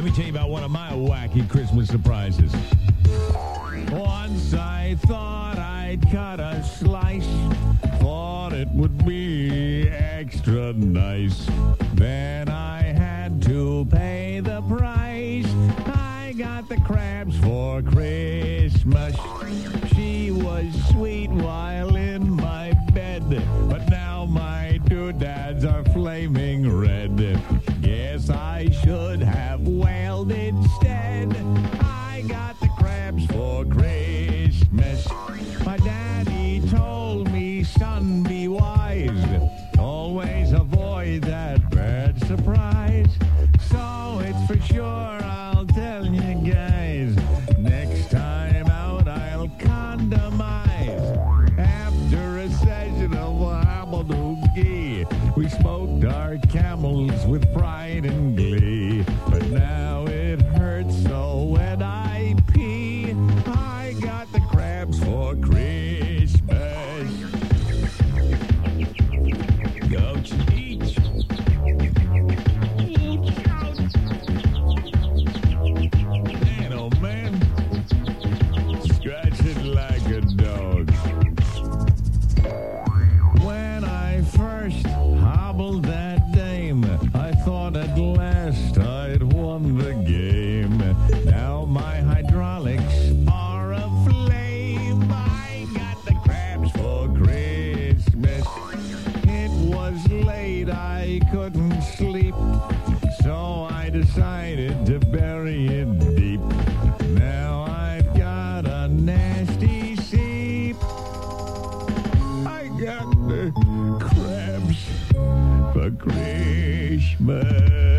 Let me tell you about one of my wacky Christmas surprises. Once I thought I'd cut a slice, thought it would be extra nice. Then I had to pay the price. I got the crabs for Christmas. She was sweet while in my bed, but now my doodads are flaming red. Guess I should have wailed instead. I got the crabs for Christmas. My daddy told me, son, be wise. Always avoid that bad surprise. So it's for sure, I'll tell you guys. Next time out, I'll condomize. After a session of Hamadoogie, we smoked our camels with pride and glee. But now it hurts so when I pee. I got the crabs for Christmas. Go Cheech. Man, oh man, scratching like a dog. When I first hobbled that dame, I thought at last I'd won the game. Now my hydraulics are aflame. I got the crabs for Christmas. It was late, I couldn't sleep, so I decided to bury it deep. Now I've got a nasty seep. I got the crabs for Christmas.